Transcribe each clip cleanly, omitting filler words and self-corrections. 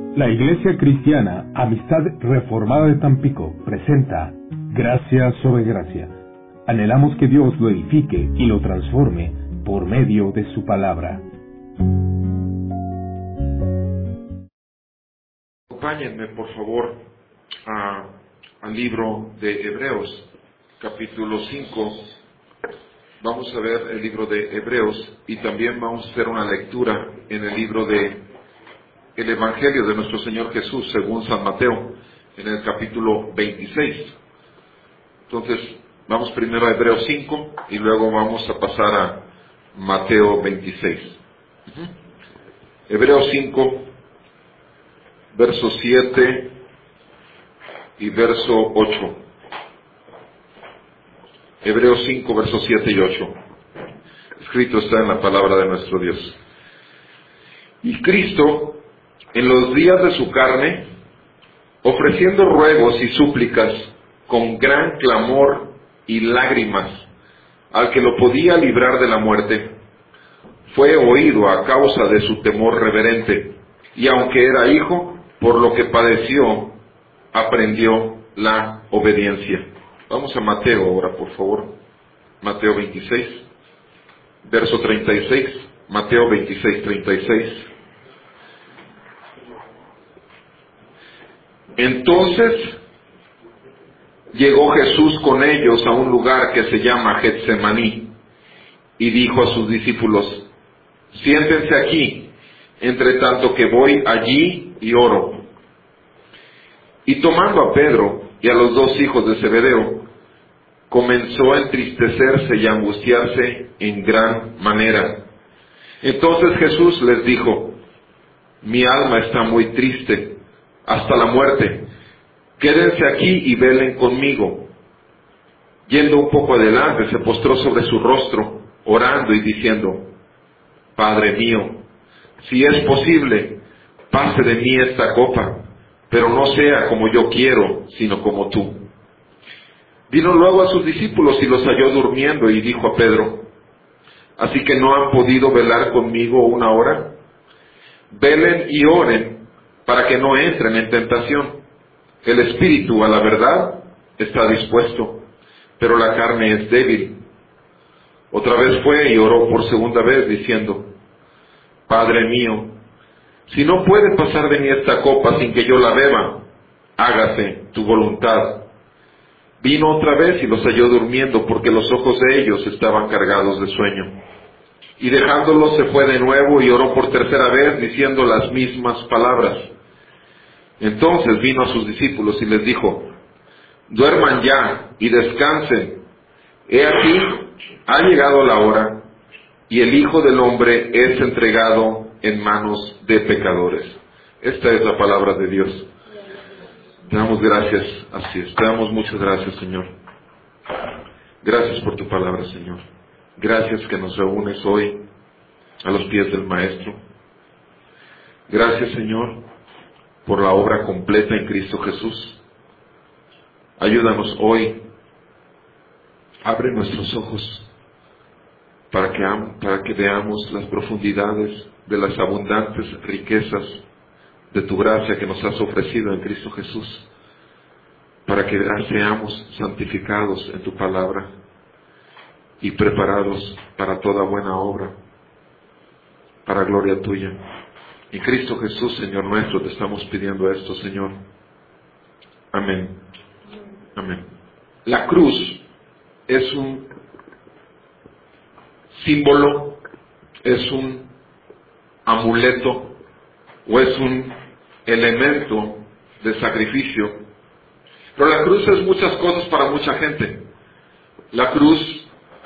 La Iglesia Cristiana Amistad Reformada de Tampico presenta Gracia sobre Gracia. Anhelamos que Dios lo edifique y lo transforme por medio de su palabra. Acompáñenme, por favor, al libro de Hebreos, capítulo 5. Vamos a ver el libro de Hebreos y también vamos a hacer una lectura en el libro de el Evangelio de nuestro Señor Jesús según San Mateo, en el capítulo 26. Entonces, vamos primero a Hebreos 5 y luego vamos a pasar a Mateo 26. Hebreos 5, verso 7 y verso 8. Hebreos 5, versos 7 y 8. Escrito está en la palabra de nuestro Dios. Y Cristo, en los días de su carne, ofreciendo ruegos y súplicas con gran clamor y lágrimas al que lo podía librar de la muerte, fue oído a causa de su temor reverente, y aunque era hijo, por lo que padeció, aprendió la obediencia. Vamos a Mateo ahora, por favor. Mateo 26, verso 36. Mateo 26, 36. Entonces llegó Jesús con ellos a un lugar que se llama Getsemaní y dijo a sus discípulos: siéntense aquí, entre tanto que voy allí y oro. Y tomando a Pedro y a los dos hijos de Zebedeo, comenzó a entristecerse y a angustiarse en gran manera. Entonces Jesús les dijo: mi alma está muy triste hasta la muerte, quédense aquí y velen conmigo. Yendo un poco adelante, se postró sobre su rostro, orando y diciendo: Padre mío, si es posible, pase de mí esta copa, pero no sea como yo quiero, sino como tú. Vino luego a sus discípulos y los halló durmiendo y dijo a Pedro: ¿así que no han podido velar conmigo una hora? Velen y oren para que no entren en tentación. El espíritu, a la verdad, está dispuesto, pero la carne es débil. Otra vez fue y oró por segunda vez, diciendo: Padre mío, si no puede pasar de mí esta copa sin que yo la beba, hágase tu voluntad. Vino otra vez y los halló durmiendo, porque los ojos de ellos estaban cargados de sueño. Y dejándolos se fue de nuevo y oró por tercera vez, diciendo las mismas palabras. Entonces vino a sus discípulos y les dijo: duerman ya y descansen. He aquí, ha llegado la hora, y el Hijo del Hombre es entregado en manos de pecadores. Esta es la palabra de Dios. Te damos gracias, así es. Te damos muchas gracias, Señor. Gracias por tu palabra, Señor. Gracias que nos reúnes hoy a los pies del Maestro. Gracias, Señor, por la obra completa en Cristo Jesús. Ayúdanos hoy. Abre nuestros ojos para que veamos las profundidades de las abundantes riquezas de tu gracia que nos has ofrecido en Cristo Jesús, para que seamos santificados en tu palabra y preparados para toda buena obra, para gloria tuya. En Cristo Jesús, Señor nuestro, te estamos pidiendo esto, Señor. Amén. Amén. La cruz es un símbolo, es un amuleto o es un elemento de sacrificio. Pero la cruz es muchas cosas para mucha gente. La cruz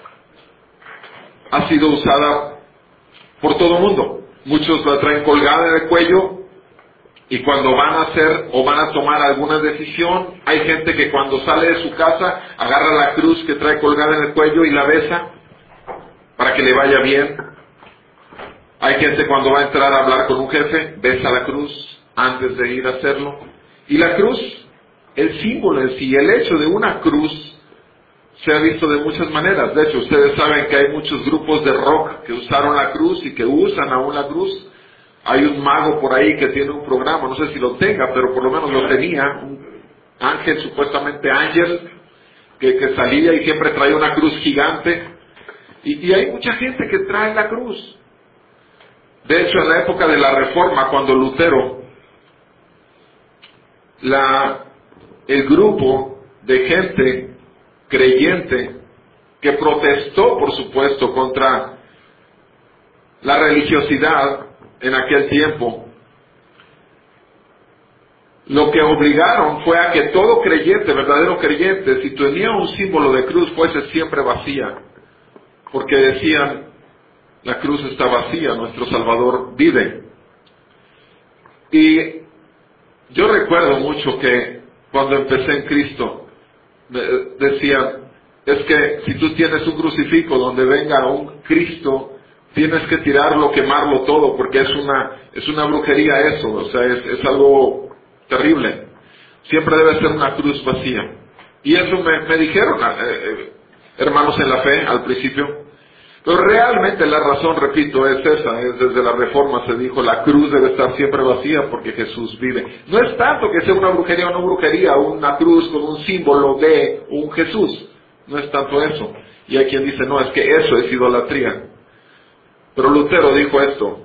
ha sido usada por todo el mundo. Muchos la traen colgada en el cuello y cuando van a hacer o van a tomar alguna decisión, hay gente que cuando sale de su casa agarra la cruz que trae colgada en el cuello y la besa para que le vaya bien. Hay gente cuando va a entrar a hablar con un jefe, besa la cruz antes de ir a hacerlo. Y la cruz, el símbolo en sí, el hecho de una cruz, se ha visto de muchas maneras. De hecho, ustedes saben que hay muchos grupos de rock que usaron la cruz y que usan aún la cruz. Hay un mago por ahí que tiene un programa, no sé si lo tenga, pero por lo menos lo tenía, un ángel, supuestamente ángel, que salía y siempre traía una cruz gigante. Y hay mucha gente que trae la cruz. De hecho, en la época de la Reforma, cuando Lutero, el grupo de gente creyente que protestó, por supuesto, contra la religiosidad en aquel tiempo, lo que obligaron fue a que todo creyente, verdadero creyente, si tenía un símbolo de cruz, fuese siempre vacía, porque decían, la cruz está vacía, nuestro Salvador vive. Y yo recuerdo mucho que cuando empecé en Cristo, decían, es que si tú tienes un crucifijo donde venga un Cristo, tienes que tirarlo, quemarlo todo, porque es una brujería eso, o sea, es algo terrible. Siempre debe ser una cruz vacía. Y eso me dijeron hermanos en la fe al principio. Pero realmente la razón, repito, es esa, es desde la Reforma se dijo, la cruz debe estar siempre vacía porque Jesús vive. No es tanto que sea una brujería o no brujería, una cruz con un símbolo de un Jesús. No es tanto eso. Y hay quien dice, no, es que eso es idolatría. Pero Lutero dijo esto: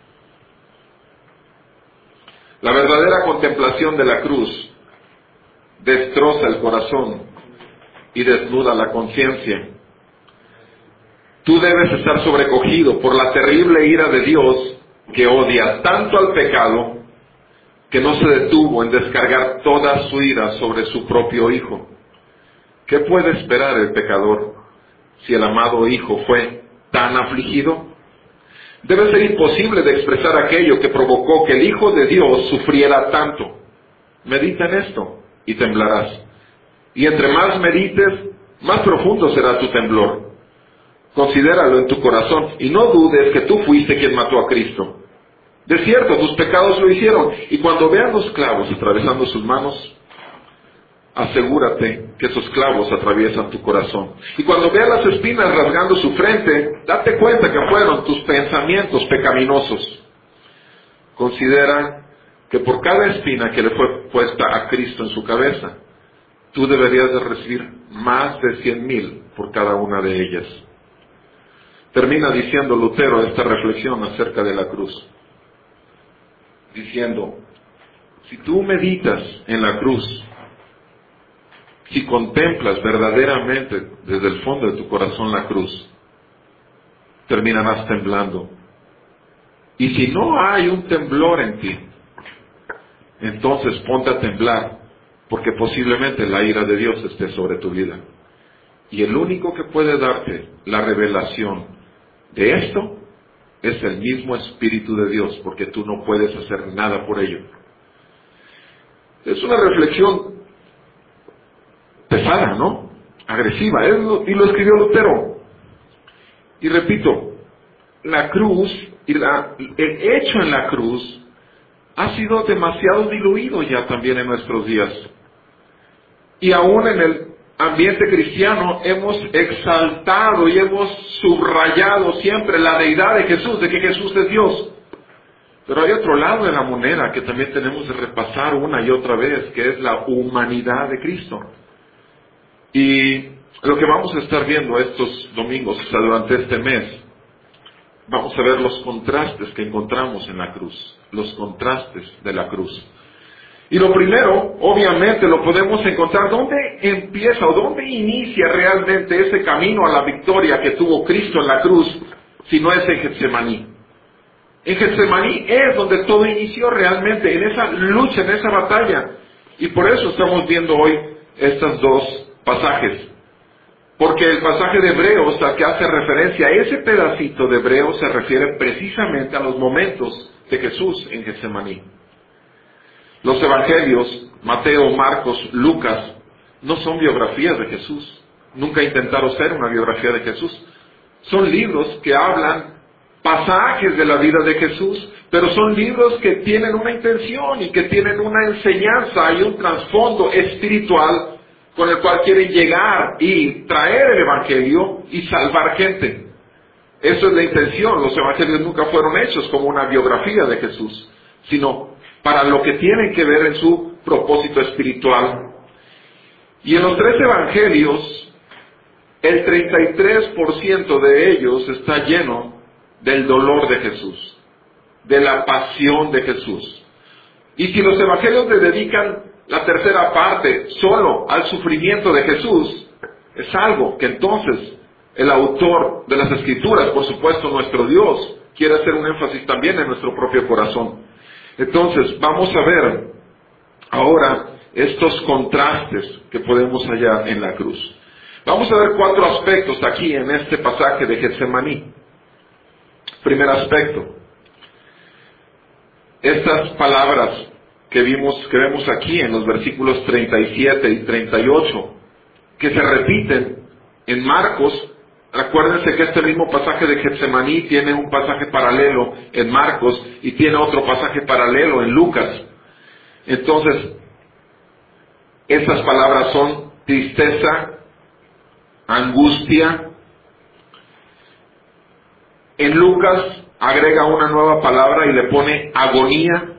la verdadera contemplación de la cruz destroza el corazón y desnuda la conciencia. Tú debes estar sobrecogido por la terrible ira de Dios, que odia tanto al pecado que no se detuvo en descargar toda su ira sobre su propio Hijo. ¿Qué puede esperar el pecador si el amado Hijo fue tan afligido? Debe ser imposible de expresar aquello que provocó que el Hijo de Dios sufriera tanto. Medita en esto y temblarás. Y entre más medites, más profundo será tu temblor. Considéralo en tu corazón y no dudes que tú fuiste quien mató a Cristo. De cierto, tus pecados lo hicieron. Y cuando veas los clavos atravesando sus manos, asegúrate que esos clavos atraviesan tu corazón. Y cuando veas las espinas rasgando su frente, date cuenta que fueron tus pensamientos pecaminosos. Considera que por cada espina que le fue puesta a Cristo en su cabeza, tú deberías de recibir más de 100,000 por cada una de ellas. Termina diciendo Lutero esta reflexión acerca de la cruz, diciendo, si tú meditas en la cruz, si contemplas verdaderamente desde el fondo de tu corazón la cruz, terminarás temblando. Y si no hay un temblor en ti, entonces ponte a temblar, porque posiblemente la ira de Dios esté sobre tu vida. Y el único que puede darte la revelación de esto es el mismo Espíritu de Dios, porque tú no puedes hacer nada por ello. Es una reflexión pesada, ¿no? Agresiva, y lo escribió Lutero. Y repito, la cruz y el hecho en la cruz ha sido demasiado diluido ya también en nuestros días. Y aún en el ambiente cristiano hemos exaltado y hemos subrayado siempre la deidad de Jesús, de que Jesús es Dios. Pero hay otro lado de la moneda que también tenemos de repasar una y otra vez, que es la humanidad de Cristo. Y lo que vamos a estar viendo estos domingos, o sea, durante este mes, vamos a ver los contrastes que encontramos en la cruz, los contrastes de la cruz. Y lo primero, obviamente, lo podemos encontrar, ¿dónde empieza o dónde inicia realmente ese camino a la victoria que tuvo Cristo en la cruz, si no es en Getsemaní? En Getsemaní es donde todo inició realmente, en esa lucha, en esa batalla. Y por eso estamos viendo hoy estos dos pasajes. Porque el pasaje de Hebreos, al que hace referencia a ese pedacito de Hebreos, se refiere precisamente a los momentos de Jesús en Getsemaní. Los evangelios, Mateo, Marcos, Lucas, no son biografías de Jesús. Nunca intentaron ser una biografía de Jesús. Son libros que hablan pasajes de la vida de Jesús, pero son libros que tienen una intención y que tienen una enseñanza y un trasfondo espiritual con el cual quieren llegar y traer el evangelio y salvar gente. Eso es la intención. Los evangelios nunca fueron hechos como una biografía de Jesús, sino para lo que tienen que ver en su propósito espiritual. Y en los 3 evangelios, el 33% de ellos está lleno del dolor de Jesús, de la pasión de Jesús. Y si los evangelios le dedican la tercera parte solo al sufrimiento de Jesús, es algo que entonces el autor de las Escrituras, por supuesto nuestro Dios, quiere hacer un énfasis también en nuestro propio corazón. Entonces, vamos a ver ahora estos contrastes que podemos hallar en la cruz. Vamos a ver 4 aspectos aquí en este pasaje de Getsemaní. Primer aspecto, estas palabras que vemos aquí en los versículos 37 y 38, que se repiten en Marcos. Acuérdense que este mismo pasaje de Getsemaní tiene un pasaje paralelo en Marcos y tiene otro pasaje paralelo en Lucas. Entonces, estas palabras son tristeza, angustia. En Lucas agrega una nueva palabra y le pone agonía.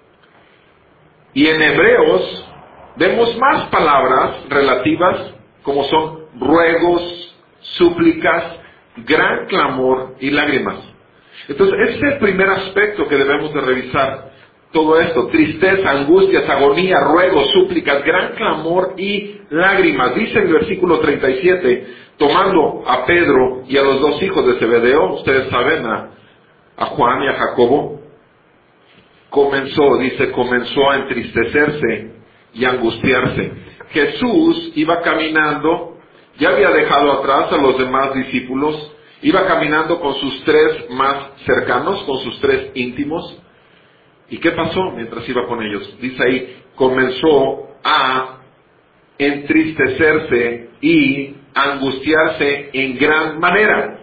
Y en Hebreos vemos más palabras relativas como son ruegos, súplicas, gran clamor y lágrimas. Entonces, este es el primer aspecto que debemos de revisar. Todo esto, tristeza, angustias, agonía, ruegos, súplicas, gran clamor y lágrimas. Dice el versículo 37, tomando a Pedro y a los 2 hijos de Zebedeo, ustedes saben, a Juan y a Jacobo, comenzó a entristecerse y a angustiarse. Jesús iba caminando. Ya había dejado atrás a los demás discípulos, iba caminando con sus 3 más cercanos, con sus 3 íntimos. ¿Y qué pasó mientras iba con ellos? Dice ahí, comenzó a entristecerse y angustiarse en gran manera.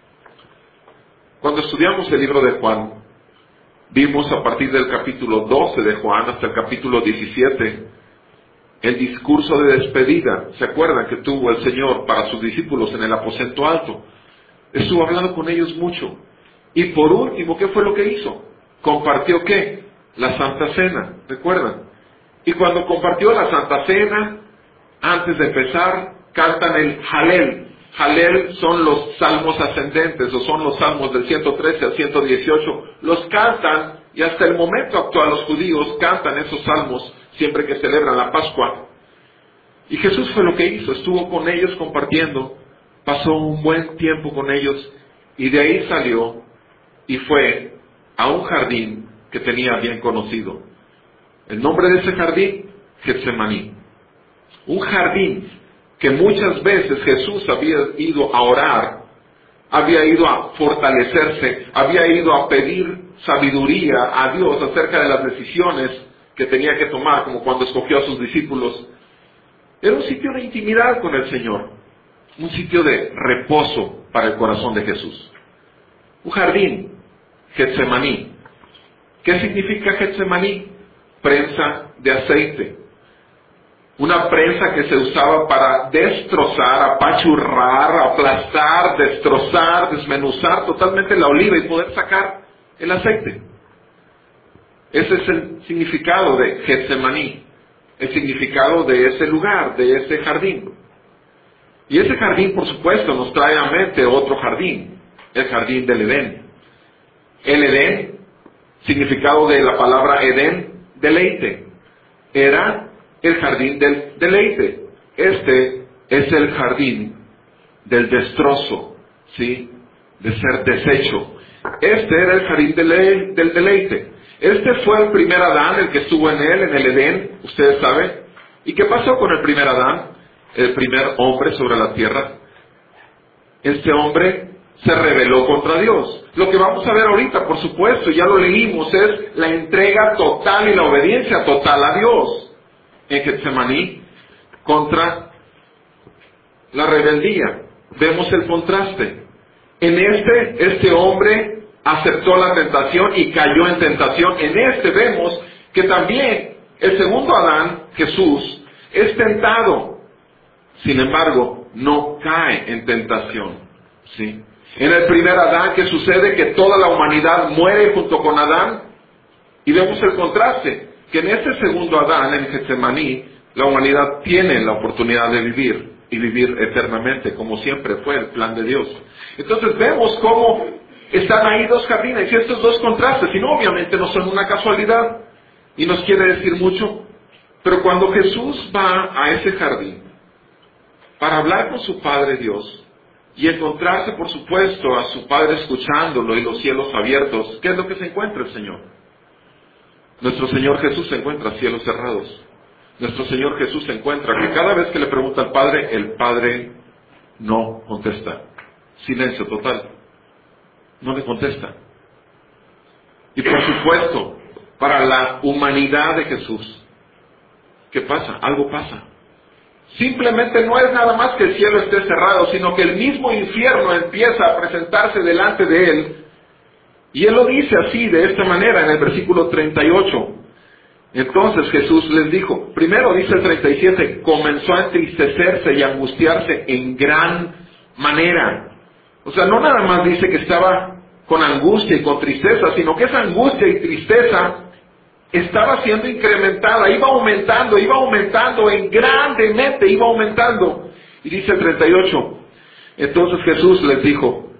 Cuando estudiamos el libro de Juan, vimos a partir del capítulo 12 de Juan hasta el capítulo 17, el discurso de despedida. ¿Se acuerdan que tuvo el Señor para sus discípulos en el aposento alto? Estuvo hablando con ellos mucho. Y por último, ¿qué fue lo que hizo? ¿Compartió qué? La Santa Cena, ¿recuerdan? Y cuando compartió la Santa Cena, antes de empezar, cantan el Halel. Halel son los salmos ascendentes, o son los salmos del 113 al 118. Los cantan, y hasta el momento actual los judíos cantan esos salmos siempre que celebran la Pascua. Y Jesús fue lo que hizo, estuvo con ellos compartiendo, pasó un buen tiempo con ellos, y de ahí salió y fue a un jardín que tenía bien conocido. El nombre de ese jardín, Getsemaní. Un jardín que muchas veces Jesús había ido a orar, había ido a fortalecerse, había ido a pedir sabiduría a Dios acerca de las decisiones que tenía que tomar, como cuando escogió a sus discípulos. Era un sitio de intimidad con el Señor, un sitio de reposo para el corazón de Jesús. Un jardín, Getsemaní. ¿Qué significa Getsemaní? Prensa de aceite. Una prensa que se usaba para destrozar, apachurrar, aplastar, destrozar, desmenuzar totalmente la oliva y poder sacar el aceite. Ese es el significado de Getsemaní, el significado de ese lugar, de ese jardín. Y ese jardín, por supuesto, nos trae a mente otro jardín, el jardín del Edén. El Edén, significado de la palabra Edén, deleite. Era el jardín del deleite. Este es el jardín del destrozo, ¿sí? De ser deshecho. Este era el jardín del deleite. Este fue el primer Adán, el que estuvo en él, en el Edén, ustedes saben. ¿Y qué pasó con el primer Adán? El primer hombre sobre la tierra. Este hombre se rebeló contra Dios. Lo que vamos a ver ahorita, por supuesto, ya lo leímos, es la entrega total y la obediencia total a Dios en Getsemaní contra la rebeldía. Vemos el contraste. En este hombre aceptó la tentación y cayó en tentación. En este vemos que también el segundo Adán, Jesús, es tentado. Sin embargo, no cae en tentación, ¿sí? En el primer Adán, ¿qué sucede? Que toda la humanidad muere junto con Adán. Y vemos el contraste, que en este segundo Adán, en Getsemaní, la humanidad tiene la oportunidad de vivir, y vivir eternamente, como siempre fue el plan de Dios. Entonces vemos cómo están ahí dos jardines, y estos dos contrastes, y no, obviamente no son una casualidad, y nos quiere decir mucho, pero cuando Jesús va a ese jardín, para hablar con su Padre Dios, y encontrarse, por supuesto, a su Padre escuchándolo y los cielos abiertos, ¿qué es lo que se encuentra el Señor? Nuestro Señor Jesús se encuentra cielos cerrados. Nuestro Señor Jesús se encuentra que cada vez que le pregunta al Padre, el Padre no contesta. Silencio total. No le contesta. Y por supuesto, para la humanidad de Jesús, ¿qué pasa? Algo pasa. Simplemente no es nada más que el cielo esté cerrado, sino que el mismo infierno empieza a presentarse delante de él. Y él lo dice así, de esta manera, en el versículo 38. Entonces Jesús les dijo, primero dice el 37, comenzó a entristecerse y a angustiarse en gran manera. O sea, no nada más dice que estaba con angustia y con tristeza, sino que esa angustia y tristeza estaba siendo incrementada, iba aumentando grandemente, iba aumentando. Y dice el 38, entonces Jesús les dijo,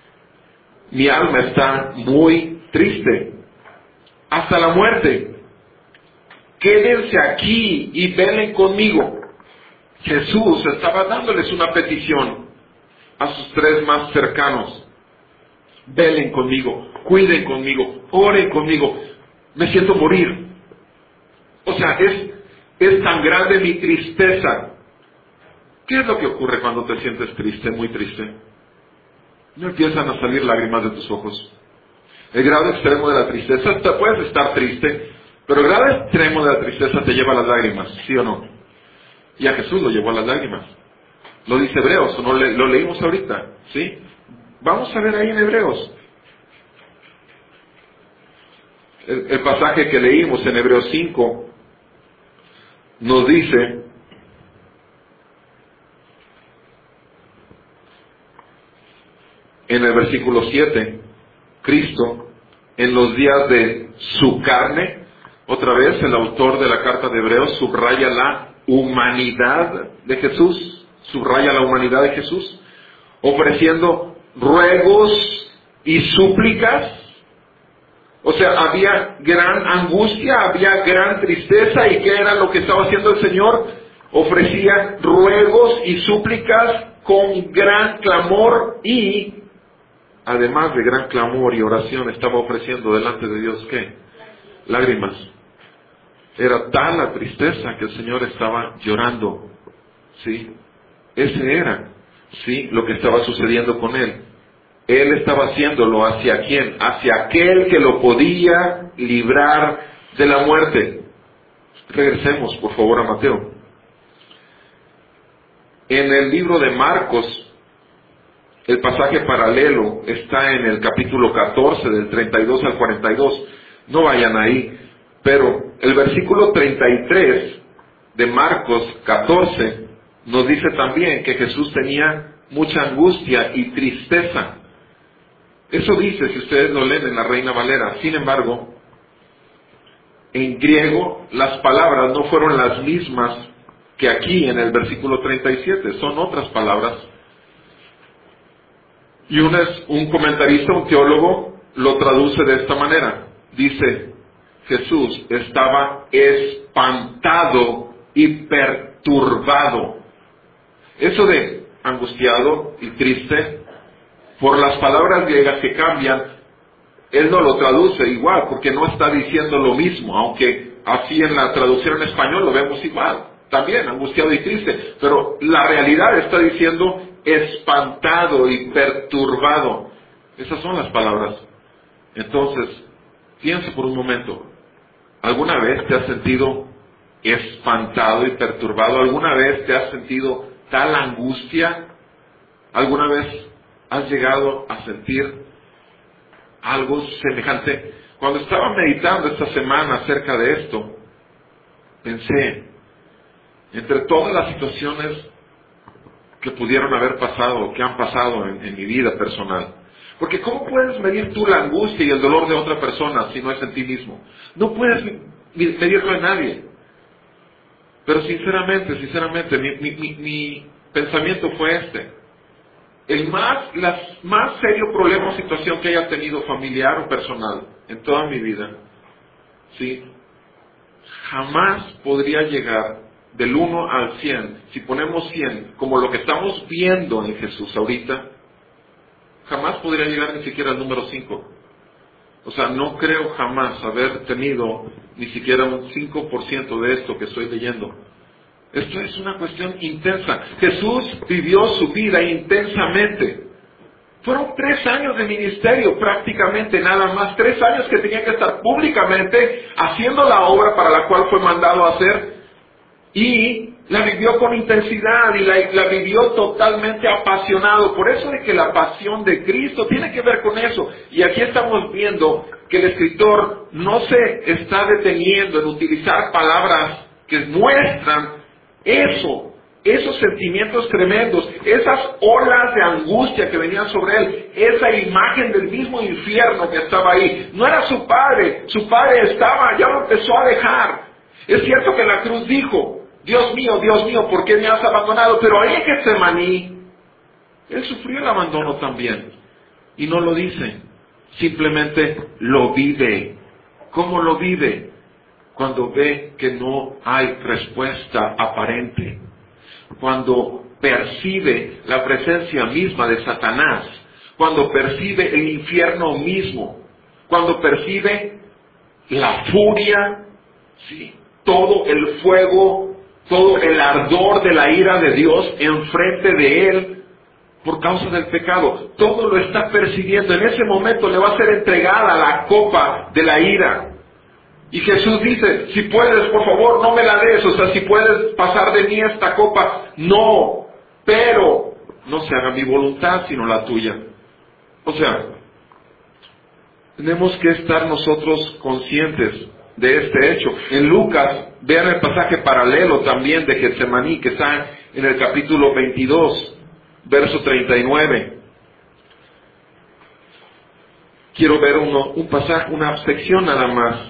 mi alma está muy triste, hasta la muerte. Quédense aquí y velen conmigo. Jesús estaba dándoles una petición a sus tres más cercanos. Velen conmigo, cuiden conmigo, oren conmigo. Me siento morir. O sea, es tan grande mi tristeza. ¿Qué es lo que ocurre cuando te sientes triste, muy triste? No empiezan a salir lágrimas de tus ojos. El grado extremo de la tristeza, puedes estar triste, pero el grado extremo de la tristeza te lleva a las lágrimas, ¿sí o no? Y a Jesús lo llevó a las lágrimas. Lo dice Hebreos, o no lo leímos ahorita, ¿sí? Vamos a ver ahí en Hebreos. El pasaje que leímos en Hebreos 5 nos dice, en el versículo 7, Cristo, en los días de su carne, otra vez el autor de la carta de Hebreos subraya la humanidad de Jesús, ofreciendo ruegos y súplicas. O sea, había gran angustia, había gran tristeza, ¿y qué era lo que estaba haciendo el Señor? Ofrecía ruegos y súplicas con gran clamor, y además de gran clamor y oración, estaba ofreciendo delante de Dios, ¿qué? Lágrimas. Era tal la tristeza que el Señor estaba llorando, ¿sí? Ese era, ¿sí?, lo que estaba sucediendo con Él. Él estaba haciéndolo ¿hacia quién? Hacia aquel que lo podía librar de la muerte. Regresemos, por favor, a Mateo. En el libro de Marcos, el pasaje paralelo está en el capítulo 14, del 32 al 42. No vayan ahí, pero el versículo 33 de Marcos 14 nos dice también que Jesús tenía mucha angustia y tristeza. Eso dice, si ustedes lo leen en la Reina Valera. Sin embargo, en griego las palabras no fueron las mismas que aquí en el versículo 37, son otras palabras. Y un comentarista, un teólogo, lo traduce de esta manera. Dice, Jesús estaba espantado y perturbado. Eso de angustiado y triste, por las palabras griegas que cambian, él no lo traduce igual, porque no está diciendo lo mismo, aunque así en la traducción en español lo vemos igual, también angustiado y triste, pero la realidad está diciendo espantado y perturbado. Esas son las palabras. Entonces, piensa por un momento, ¿alguna vez te has sentido espantado y perturbado? ¿Alguna vez te has sentido tal angustia? ¿Alguna vez has llegado a sentir algo semejante? Cuando estaba meditando esta semana acerca de esto, pensé, entre todas las situaciones que pudieron haber pasado, que han pasado en mi vida personal. Porque ¿cómo puedes medir tú la angustia y el dolor de otra persona si no es en ti mismo? No puedes medirlo en nadie. Pero sinceramente, mi pensamiento fue este. El más serio problema o situación que haya tenido familiar o personal en toda mi vida, ¿sí? Jamás podría llegar del 1 al 100, si ponemos 100, como lo que estamos viendo en Jesús ahorita, jamás podría llegar ni siquiera al número 5. O sea, no creo jamás haber tenido ni siquiera un 5% de esto que estoy leyendo. Esto es una cuestión intensa. Jesús vivió su vida intensamente. Fueron 3 años de ministerio prácticamente, nada más. 3 años que tenía que estar públicamente haciendo la obra para la cual fue mandado a hacer. Y la vivió con intensidad y la vivió totalmente apasionado. Por eso de que la pasión de Cristo tiene que ver con eso. Y aquí estamos viendo que el escritor no se está deteniendo en utilizar palabras que muestran esos sentimientos tremendos, esas olas de angustia que venían sobre él, esa imagen del mismo infierno que estaba ahí. No era su padre ya lo empezó a dejar. Es cierto que en la cruz dijo, Dios mío, ¿por qué me has abandonado? Pero ahí en Getsemaní, él sufrió el abandono también. Y no lo dice, simplemente lo vive. ¿Cómo lo vive? Cuando ve que no hay respuesta aparente. Cuando percibe la presencia misma de Satanás. Cuando percibe el infierno mismo. Cuando percibe la furia, ¿sí? Todo el fuego, todo el ardor de la ira de Dios enfrente de él por causa del pecado. Todo lo está percibiendo. En ese momento le va a ser entregada la copa de la ira. Y Jesús dice, si puedes, por favor, no me la des. O sea, si puedes pasar de mí esta copa, no. Pero no se haga mi voluntad, sino la tuya. O sea, tenemos que estar nosotros conscientes de este hecho. En Lucas, vean el pasaje paralelo también de Getsemaní, que está en el capítulo 22, verso 39. Quiero ver un pasaje, una sección nada más.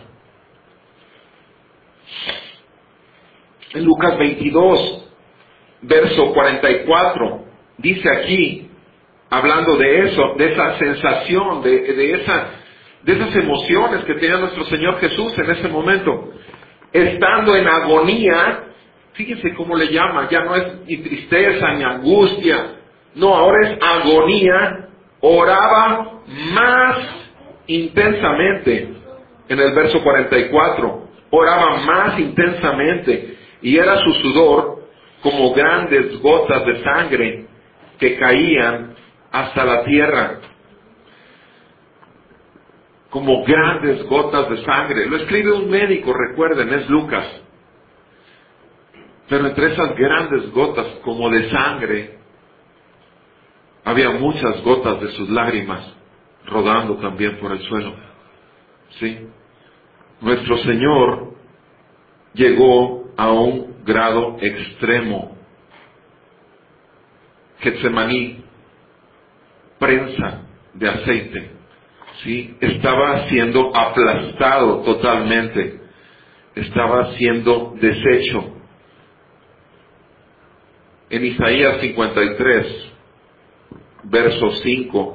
En Lucas 22, verso 44, dice aquí, hablando de eso, de esa sensación, de esas emociones que tenía nuestro Señor Jesús en ese momento, estando en agonía. Fíjense cómo le llama, ya no es ni tristeza ni angustia, no, ahora es agonía. Oraba más intensamente, en el verso 44, oraba más intensamente, y era su sudor como grandes gotas de sangre que caían hasta la tierra. Como grandes gotas de sangre. Lo escribe un médico, recuerden, es Lucas. Pero entre esas grandes gotas como de sangre, había muchas gotas de sus lágrimas rodando también por el suelo. ¿Sí? Nuestro Señor llegó a un grado extremo. Getsemaní, prensa de aceite, ¿sí? Estaba siendo aplastado totalmente, estaba siendo deshecho. En Isaías 53, verso 5,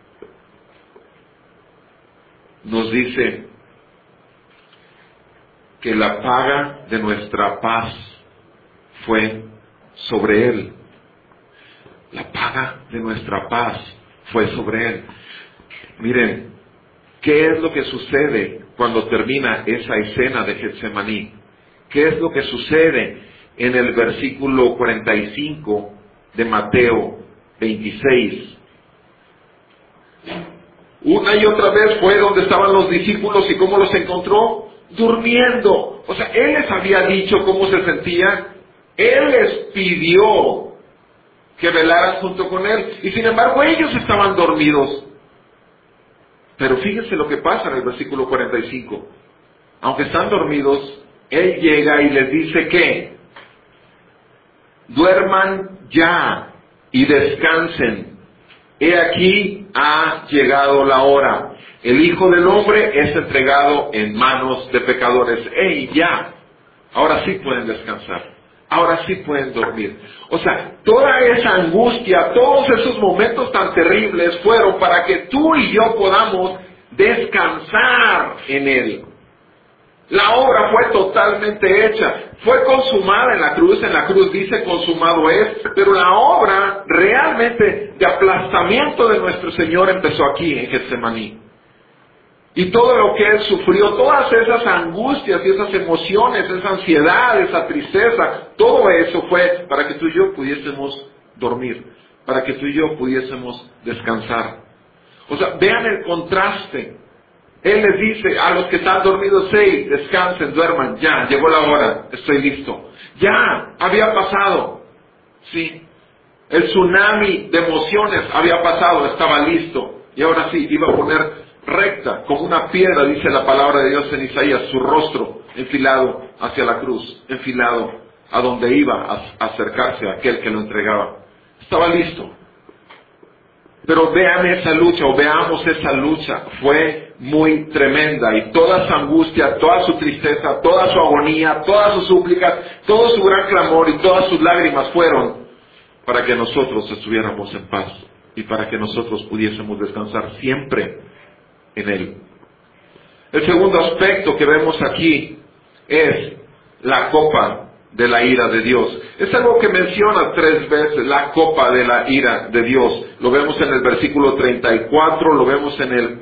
nos dice que la paga de nuestra paz fue sobre él. La paga de nuestra paz fue sobre él. Miren, ¿qué es lo que sucede cuando termina esa escena de Getsemaní? ¿Qué es lo que sucede en el versículo 45 de Mateo 26? Una y otra vez fue donde estaban los discípulos, y ¿cómo los encontró? Durmiendo. O sea, Él les había dicho cómo se sentían. Él les pidió que velaran junto con Él, y sin embargo ellos estaban dormidos. Pero fíjense lo que pasa en el versículo 45. Aunque están dormidos, Él llega y les dice que duerman ya y descansen. He aquí ha llegado la hora. El Hijo del Hombre es entregado en manos de pecadores. ¡Ey, ya! Ahora sí pueden descansar. Ahora sí pueden dormir. O sea, toda esa angustia, todos esos momentos tan terribles fueron para que tú y yo podamos descansar en Él. La obra fue totalmente hecha, fue consumada en la cruz dice consumado es, pero la obra realmente de aplastamiento de nuestro Señor empezó aquí en Getsemaní. Y todo lo que Él sufrió, todas esas angustias y esas emociones, esa ansiedad, esa tristeza, todo eso fue para que tú y yo pudiésemos dormir, para que tú y yo pudiésemos descansar. O sea, vean el contraste. Él les dice a los que están dormidos, hey, descansen, duerman, ya, llegó la hora, estoy listo. Ya, había pasado. Sí, el tsunami de emociones había pasado, estaba listo. Y ahora sí, iba a poner recta, como una piedra, dice la palabra de Dios en Isaías, su rostro enfilado hacia la cruz, enfilado a donde iba a acercarse a aquel que lo entregaba. Estaba listo. Pero vean esa lucha, o veamos esa lucha, fue muy tremenda, y toda su angustia, toda su tristeza, toda su agonía, todas sus súplicas, todo su gran clamor y todas sus lágrimas fueron para que nosotros estuviéramos en paz y para que nosotros pudiésemos descansar siempre en Él. El segundo aspecto que vemos aquí es la copa de la ira de Dios. Es algo que menciona 3 veces, la copa de la ira de Dios. Lo vemos en el versículo 34, lo vemos en el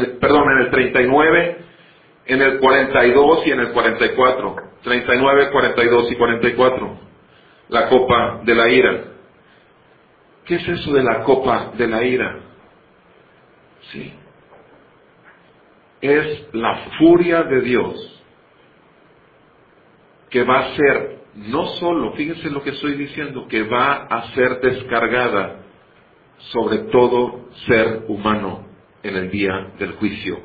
39, en el 42 y en el 44. 39, 42 y 44. La copa de la ira. ¿Qué es eso de la copa de la ira? Sí. Es la furia de Dios que va a ser, no solo, fíjense lo que estoy diciendo, que va a ser descargada sobre todo ser humano en el día del juicio.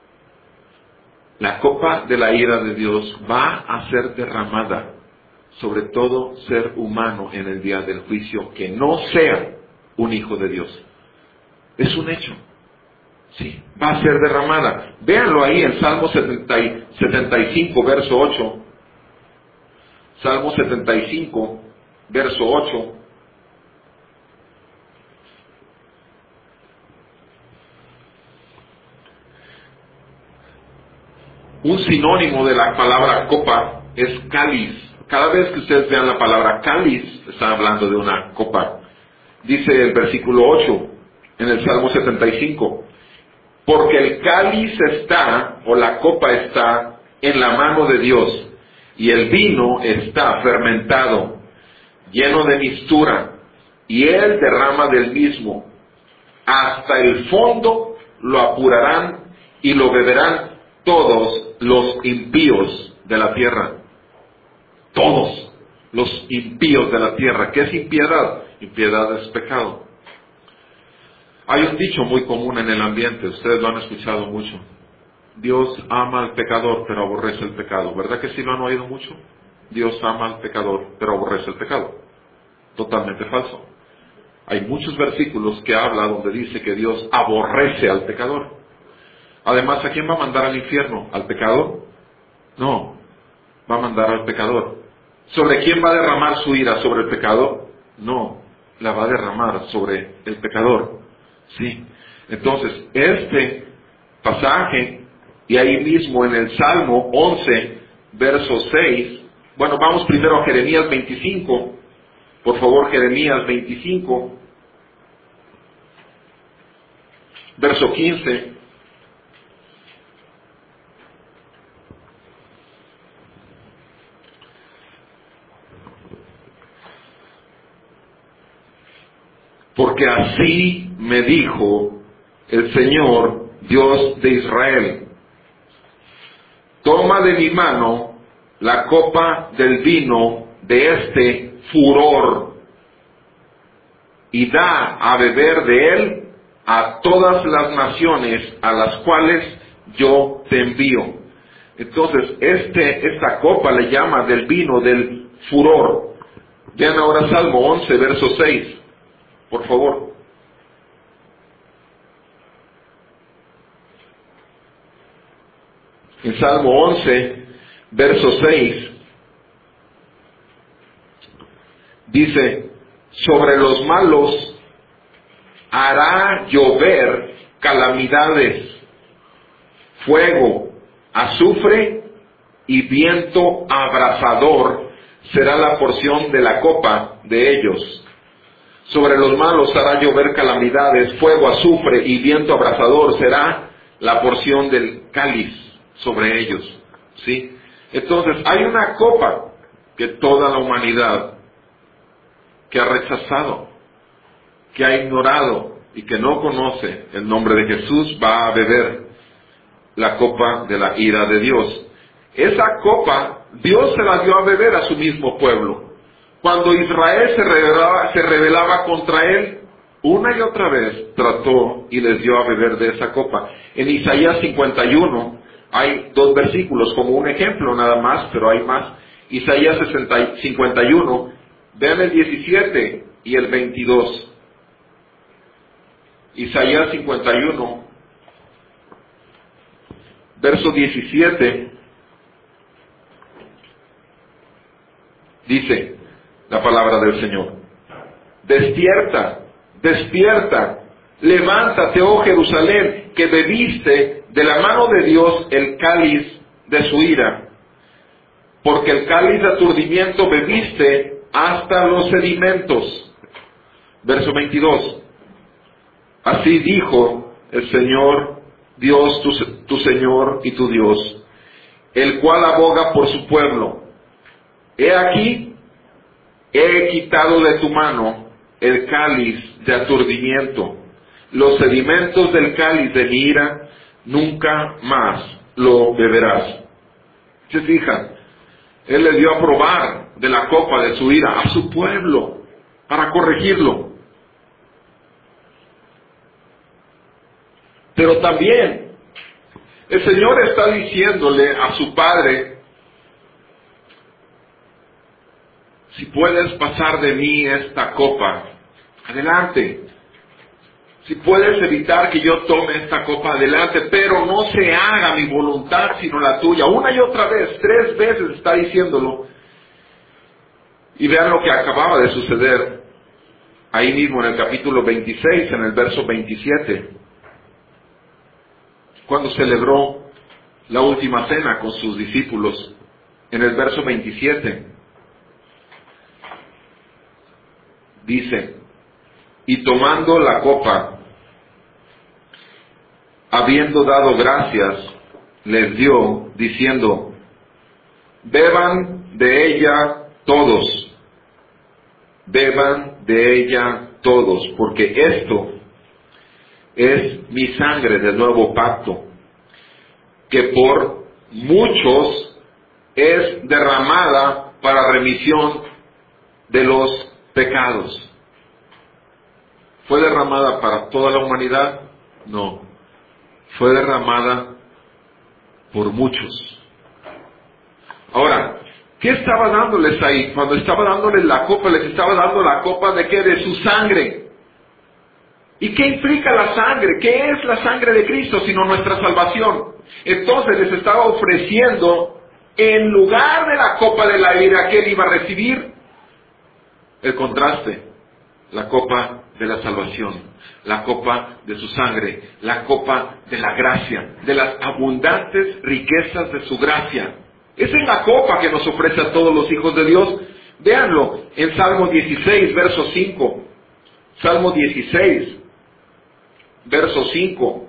La copa de la ira de Dios va a ser derramada sobre todo ser humano en el día del juicio que no sea un hijo de Dios. Es un hecho. Sí, va a ser derramada. Véanlo ahí en Salmo 75, verso 8. Salmo 75, verso 8. Un sinónimo de la palabra copa es cáliz. Cada vez que ustedes vean la palabra cáliz, están hablando de una copa. Dice el versículo 8 en el Salmo 75. Porque el cáliz está, o la copa está, en la mano de Dios, y el vino está fermentado, lleno de mistura, y Él derrama del mismo. Hasta el fondo lo apurarán y lo beberán todos los impíos de la tierra. Todos los impíos de la tierra. ¿Qué es impiedad? Impiedad es pecado. Hay un dicho muy común en el ambiente, ustedes lo han escuchado mucho. Dios ama al pecador, pero aborrece el pecado. ¿Verdad que sí lo han oído mucho? Dios ama al pecador, pero aborrece el pecado. Totalmente falso. Hay muchos versículos que habla donde dice que Dios aborrece al pecador. Además, ¿a quién va a mandar al infierno? ¿Al pecador? No, va a mandar al pecador. ¿Sobre quién va a derramar su ira? ¿Sobre el pecador? No, la va a derramar sobre el pecador. Sí, entonces este pasaje, y ahí mismo en el Salmo 11, verso 6, bueno, vamos primero a Jeremías 25, por favor, Jeremías 25, verso 15, porque así me dijo el Señor, Dios de Israel, toma de mi mano la copa del vino de este furor y da a beber de él a todas las naciones a las cuales yo te envío. Entonces, esta copa le llama del vino del furor. Vean ahora Salmo 11, verso 6. por favor. En Salmo 11, verso 6, dice, sobre los malos hará llover calamidades, fuego, azufre y viento abrasador será la porción de la copa de ellos. Sobre los malos hará llover calamidades, fuego, azufre y viento abrasador será la porción del cáliz sobre ellos. ¿Sí? Entonces, hay una copa que toda la humanidad que ha rechazado, que ha ignorado y que no conoce el nombre de Jesús, va a beber la copa de la ira de Dios. Esa copa, Dios se la dio a beber a su mismo pueblo. Cuando Israel se rebelaba contra él, una y otra vez trató y les dio a beber de esa copa. En Isaías 51 hay 2 versículos como un ejemplo nada más, pero hay más. Isaías 51, vean el 17 y el 22. Isaías 51, verso 17, dice la palabra del Señor: despierta, despierta, levántate, oh Jerusalén, que bebiste de la mano de Dios el cáliz de su ira, porque el cáliz de aturdimiento bebiste hasta los sedimentos. Verso 22, así dijo el Señor, Dios, tu Señor y tu Dios, el cual aboga por su pueblo. He aquí, he quitado de tu mano el cáliz de aturdimiento, los sedimentos del cáliz de mi ira, nunca más lo beberás. ¿Se fijan? Él le dio a probar de la copa de su ira a su pueblo para corregirlo. Pero también el Señor está diciéndole a su Padre: si puedes pasar de mí esta copa, adelante. Si puedes evitar que yo tome esta copa, adelante, pero no se haga mi voluntad sino la tuya. Una y otra vez, 3 veces está diciéndolo. Y vean lo que acababa de suceder ahí mismo en el capítulo 26, en el verso 27, cuando celebró la última cena con sus discípulos. En el verso 27 dice: y tomando la copa, habiendo dado gracias, les dio, diciendo: beban de ella todos, beban de ella todos, porque esto es mi sangre del nuevo pacto, que por muchos es derramada para remisión de los pecados. ¿Fue derramada para toda la humanidad? No. Fue derramada por muchos. Ahora, ¿qué estaba dándoles ahí? Cuando estaba dándoles la copa, les estaba dando la copa ¿de qué? De su sangre. ¿Y qué implica la sangre? ¿Qué es la sangre de Cristo sino nuestra salvación? Entonces les estaba ofreciendo, en lugar de la copa de la ira que él iba a recibir, el contraste, la copa de la salvación, la copa de su sangre, la copa de la gracia, de las abundantes riquezas de su gracia. Esa es la copa que nos ofrece a todos los hijos de Dios. Véanlo en Salmo 16, verso 5. Salmo 16, verso 5.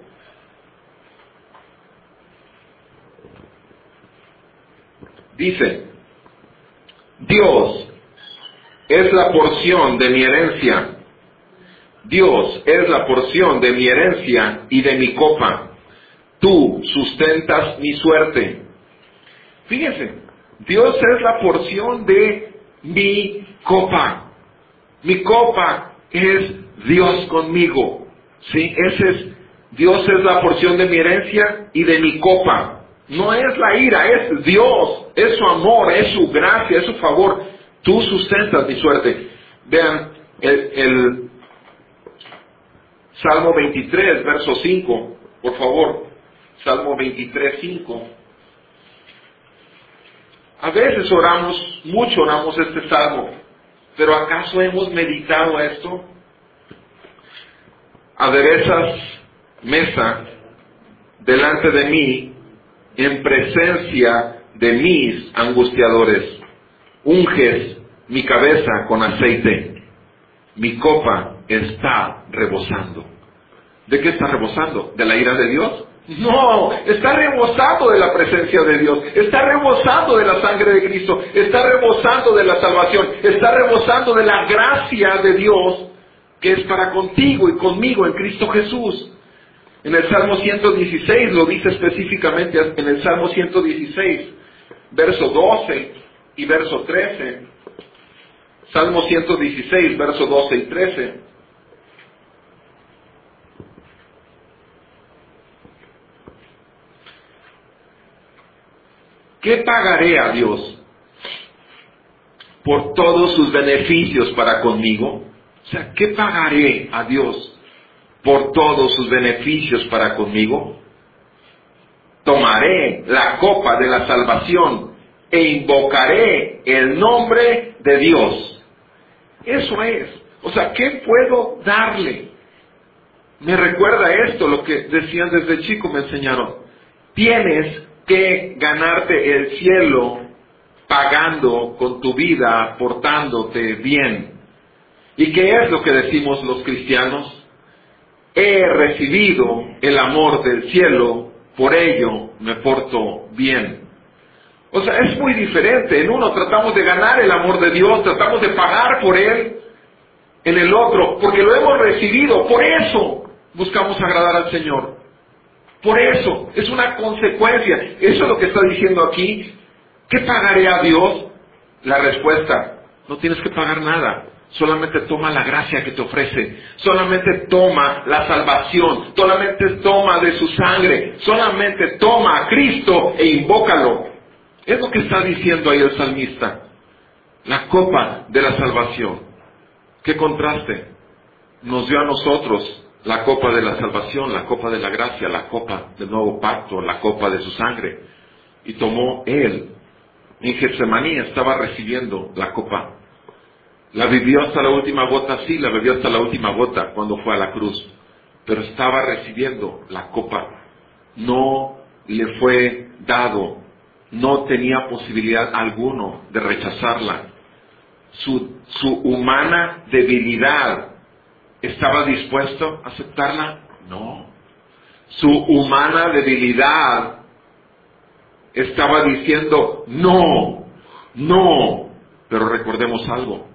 Dice: Dios es la porción de mi herencia. Dios es la porción de mi herencia y de mi copa. Tú sustentas mi suerte. Fíjense, Dios es la porción de mi copa. Mi copa es Dios conmigo. ¿Sí? Dios es la porción de mi herencia y de mi copa. No es la ira, es Dios, es su amor, es su gracia, es su favor. Tú sustentas mi suerte. Vean Salmo 23, verso 5, por favor. Salmo 23, 5. A veces oramos este salmo, pero ¿acaso hemos meditado esto? Aderezas mesa delante de mí en presencia de mis angustiadores. Unges mi cabeza con aceite. Mi copa está rebosando. ¿De qué está rebosando? ¿De la ira de Dios? No, está rebosando de la presencia de Dios, está rebosando de la sangre de Cristo, está rebosando de la salvación, está rebosando de la gracia de Dios que es para contigo y conmigo en Cristo Jesús. En el Salmo 116 lo dice específicamente, en el Salmo 116, verso 12 y verso 13. Salmo 116, verso 12 y 13. ¿Qué pagaré a Dios por todos sus beneficios para conmigo? O sea, ¿qué pagaré a Dios por todos sus beneficios para conmigo? Tomaré la copa de la salvación e invocaré el nombre de Dios. Eso es. O sea, ¿qué puedo darle? Me recuerda esto, lo que decían desde chico, me enseñaron. Tienes que ganarte el cielo pagando con tu vida, portándote bien. ¿Y qué es lo que decimos los cristianos? He recibido el amor del cielo, por ello me porto bien. O sea, es muy diferente. En uno tratamos de ganar el amor de Dios, tratamos de pagar por Él. En el otro, porque lo hemos recibido, por eso buscamos agradar al Señor. Por eso, es una consecuencia. Eso es lo que está diciendo aquí. ¿Qué pagaré a Dios? La respuesta, no tienes que pagar nada. Solamente toma la gracia que te ofrece. Solamente toma la salvación. Solamente toma de su sangre. Solamente toma a Cristo e invócalo. Es lo que está diciendo ahí el salmista. La copa de la salvación. ¿Qué contraste? Nos dio a nosotros la copa de la salvación, la copa de la gracia, la copa del nuevo pacto, la copa de su sangre. Y tomó Él. En Getsemaní estaba recibiendo la copa. La vivió hasta la última gota, sí, la bebió hasta la última gota cuando fue a la cruz. Pero estaba recibiendo la copa. No le fue dado. No tenía posibilidad alguno de rechazarla. Su humana debilidad, ¿estaba dispuesto a aceptarla? No. Su humana debilidad estaba diciendo, no, no. Pero recordemos algo.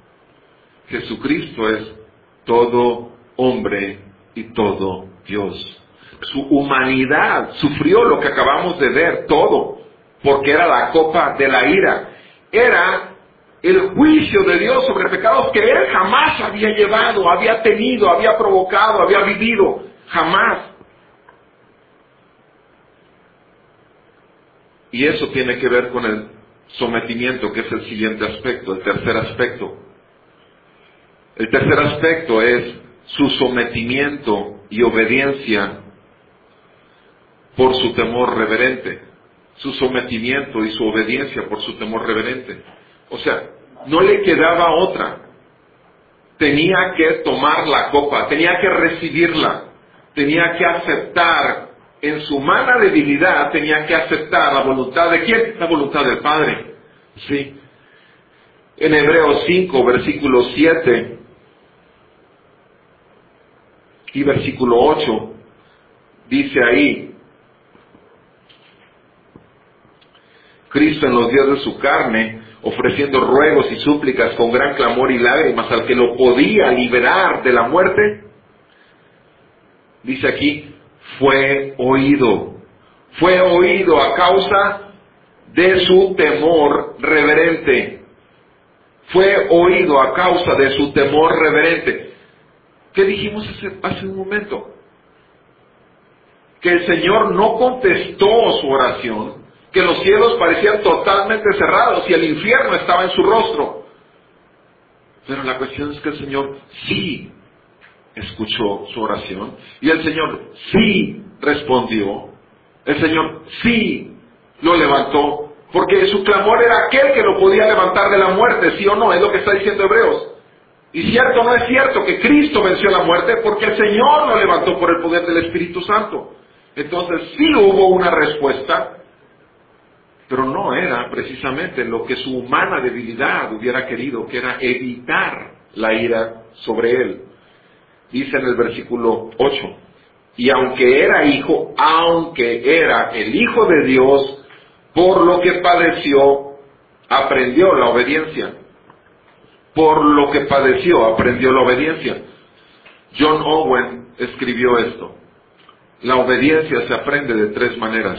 Jesucristo es todo hombre y todo Dios. Su humanidad sufrió lo que acabamos de ver, todo, porque era la copa de la ira. Era el juicio de Dios sobre pecados que Él jamás había llevado, había tenido, había provocado, había vivido. Jamás. Y eso tiene que ver con el sometimiento, que es el siguiente aspecto, el tercer aspecto. El tercer aspecto es su sometimiento y obediencia por su temor reverente. Su sometimiento y su obediencia por su temor reverente. O sea, no le quedaba otra. Tenía que tomar la copa, tenía que recibirla, tenía que aceptar, en su humana debilidad, tenía que aceptar la voluntad de ¿quién? La voluntad del Padre. Sí. En Hebreos 5, versículo 7 y versículo 8, dice ahí, Cristo en los días de su carne, ofreciendo ruegos y súplicas con gran clamor y lágrimas al que lo podía liberar de la muerte, dice aquí, fue oído a causa de su temor reverente. Fue oído a causa de su temor reverente. ¿Qué dijimos hace un momento? Que el Señor no contestó su oración, que los cielos parecían totalmente cerrados y el infierno estaba en su rostro. Pero la cuestión es que el Señor sí escuchó su oración y el Señor sí respondió. El Señor sí lo levantó, porque su clamor era aquel que lo podía levantar de la muerte, ¿sí o no? Es lo que está diciendo Hebreos. Y cierto, no es cierto que Cristo venció la muerte, porque el Señor lo levantó por el poder del Espíritu Santo. Entonces sí hubo una respuesta, pero no era precisamente lo que su humana debilidad hubiera querido, que era evitar la ira sobre él. Dice en el versículo 8, y aunque era el Hijo de Dios, por lo que padeció, aprendió la obediencia. Por lo que padeció, aprendió la obediencia. John Owen escribió esto: la obediencia se aprende de 3 maneras.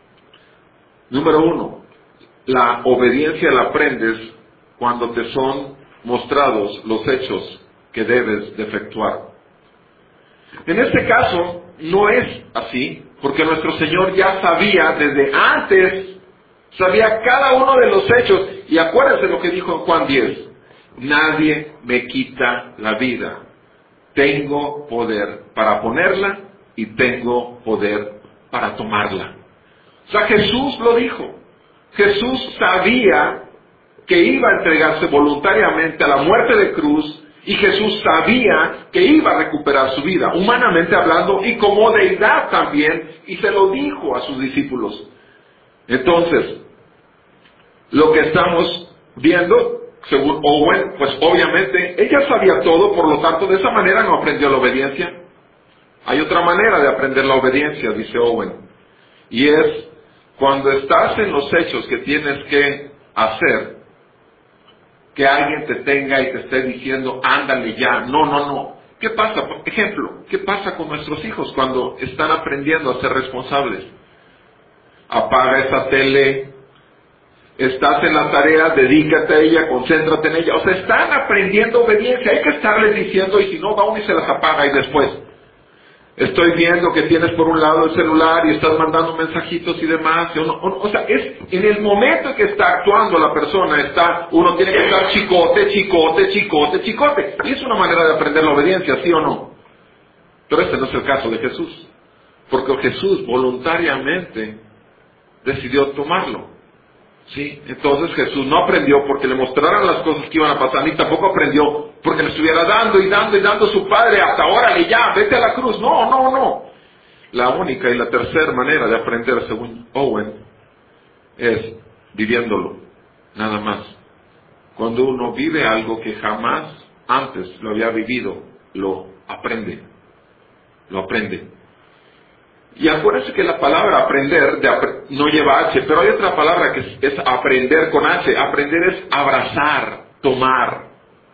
Número 1, la obediencia la aprendes cuando te son mostrados los hechos que debes de efectuar. En este caso, no es así, porque nuestro Señor ya sabía desde antes, sabía cada uno de los hechos, y acuérdense lo que dijo en Juan 10, nadie me quita la vida, tengo poder para ponerla y tengo poder para tomarla. O sea, Jesús lo dijo. Jesús sabía que iba a entregarse voluntariamente a la muerte de cruz, y Jesús sabía que iba a recuperar su vida, humanamente hablando, y como deidad también, y se lo dijo a sus discípulos. Entonces, lo que estamos viendo, según Owen, pues obviamente, ella sabía todo, por lo tanto, de esa manera no aprendió la obediencia. Hay otra manera de aprender la obediencia, dice Owen, y es cuando estás en los hechos que tienes que hacer, que alguien te tenga y te esté diciendo, ándale ya, no. ¿Qué pasa? Por ejemplo, ¿qué pasa con nuestros hijos cuando están aprendiendo a ser responsables? Apaga esa tele, estás en la tarea, dedícate a ella, concéntrate en ella. O sea, están aprendiendo obediencia, hay que estarles diciendo, y si no, va uno y se las apaga, y después, estoy viendo que tienes por un lado el celular y estás mandando mensajitos y demás. O sea, es en el momento en que está actuando la persona, uno tiene que estar chicote. Y es una manera de aprender la obediencia, ¿sí o no? Pero este no es el caso de Jesús. Porque Jesús voluntariamente decidió tomarlo. ¿Sí? Entonces Jesús no aprendió porque le mostraran las cosas que iban a pasar, ni tampoco aprendió porque le estuviera dando su padre, hasta ahora ya, vete a la cruz. No. La única y la tercera manera de aprender, según Owen, es viviéndolo, nada más. Cuando uno vive algo que jamás antes lo había vivido, lo aprende. Y acuérdense que la palabra aprender no lleva H, pero hay otra palabra que es aprender con H. Aprender es abrazar, tomar.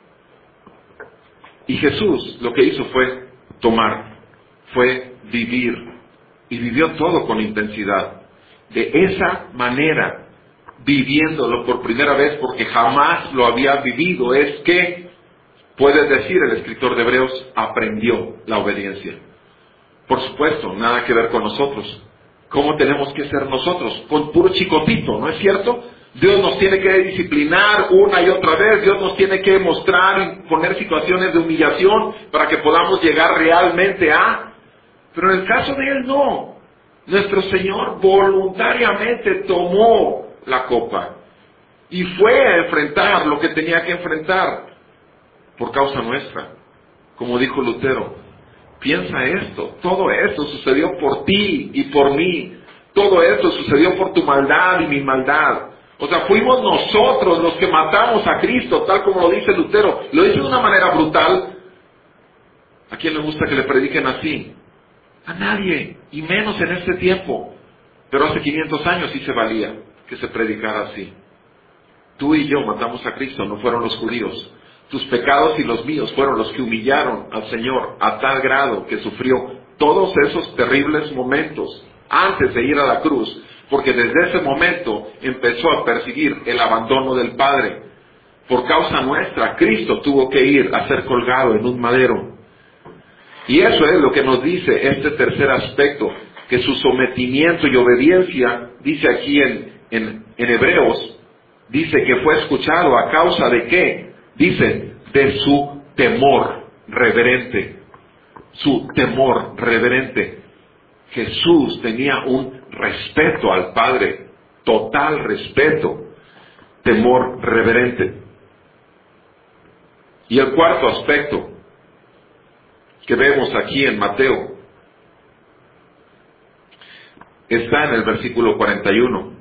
Y Jesús lo que hizo fue tomar, fue vivir. Y vivió todo con intensidad. De esa manera, viviéndolo por primera vez, porque jamás lo había vivido, es que, puede decir el escritor de Hebreos, aprendió la obediencia. Por supuesto, nada que ver con nosotros. ¿Cómo tenemos que ser nosotros? Con puro chicotito, ¿no es cierto? Dios nos tiene que disciplinar una y otra vez. Dios nos tiene que mostrar y poner situaciones de humillación para que podamos llegar realmente a... Pero en el caso de Él no. Nuestro Señor voluntariamente tomó la copa y fue a enfrentar lo que tenía que enfrentar por causa nuestra. Como dijo Lutero, piensa esto, todo esto sucedió por ti y por mí. Todo esto sucedió por tu maldad y mi maldad. O sea, fuimos nosotros los que matamos a Cristo, tal como lo dice Lutero. Lo dice de una manera brutal. ¿A quién le gusta que le prediquen así? A nadie, y menos en este tiempo. Pero hace 500 años sí se valía que se predicara así. Tú y yo matamos a Cristo, no fueron los judíos. Tus pecados y los míos fueron los que humillaron al Señor a tal grado que sufrió todos esos terribles momentos antes de ir a la cruz, porque desde ese momento empezó a percibir el abandono del Padre. Por causa nuestra, Cristo tuvo que ir a ser colgado en un madero. Y eso es lo que nos dice este tercer aspecto, que su sometimiento y obediencia, dice aquí en Hebreos, dice que fue escuchado a causa de ¿qué? Dice, de su temor reverente. su temor reverente. Jesús tenía un respeto al Padre, total respeto, temor reverente. Y el cuarto aspecto que vemos aquí en Mateo está en el versículo 41.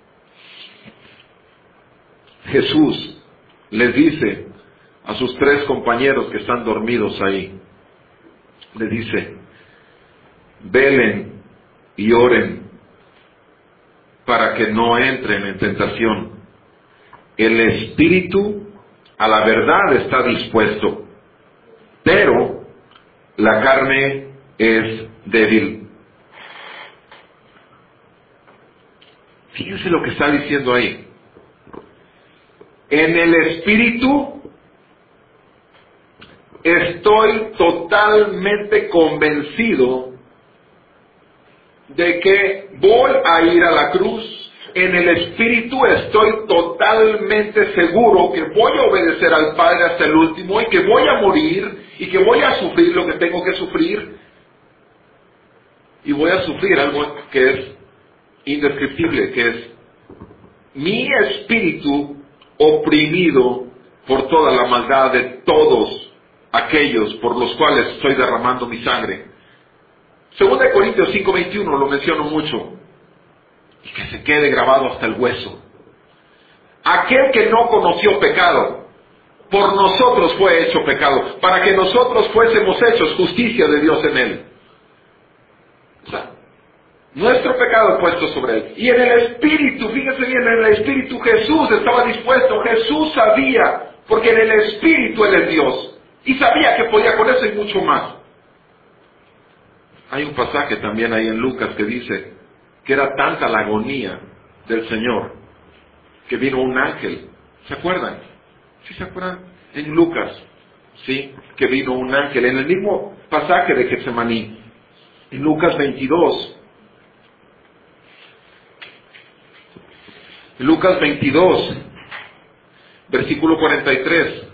Jesús les dice a sus 3 compañeros que están dormidos ahí, les dice: velen y oren para que no entren en tentación. El espíritu a la verdad está dispuesto, pero la carne es débil. Fíjense lo que está diciendo ahí. En el espíritu estoy totalmente convencido de que voy a ir a la cruz. En el espíritu estoy totalmente seguro que voy a obedecer al Padre hasta el último y que voy a morir y que voy a sufrir lo que tengo que sufrir. Y voy a sufrir algo que es indescriptible, que es mi espíritu oprimido por toda la maldad de todos aquellos por los cuales estoy derramando mi sangre. 2 Corintios 5:21 lo menciono mucho, y que se quede grabado hasta el hueso. Aquel que no conoció pecado, por nosotros fue hecho pecado, para que nosotros fuésemos hechos justicia de Dios en él. O sea, nuestro pecado puesto sobre él. Y en el Espíritu, fíjense bien, en el Espíritu Jesús estaba dispuesto. Jesús sabía, porque en el Espíritu Él es Dios. Y sabía que podía con eso y mucho más. Hay un pasaje también ahí en Lucas que dice que era tanta la agonía del Señor que vino un ángel. ¿Se acuerdan? ¿Sí se acuerdan? En Lucas, ¿sí? Que vino un ángel. En el mismo pasaje de Getsemaní, en Lucas 22. Lucas 22, versículo 43.